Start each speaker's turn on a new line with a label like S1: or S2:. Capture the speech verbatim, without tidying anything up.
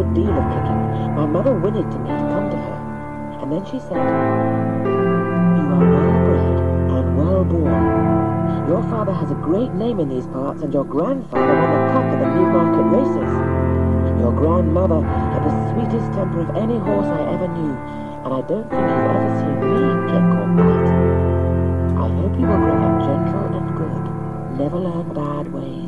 S1: good deal of kicking, my mother whinnied to me to come to her. And then she said, "You are well bred and well born. Your father has a great name in these parts, and your grandfather won the cup at the Newmarket races. Your grandmother had the sweetest temper of any horse I ever knew, and I don't think you've ever seen me kick or bite. I hope you will grow up gentle and good, never learn bad ways.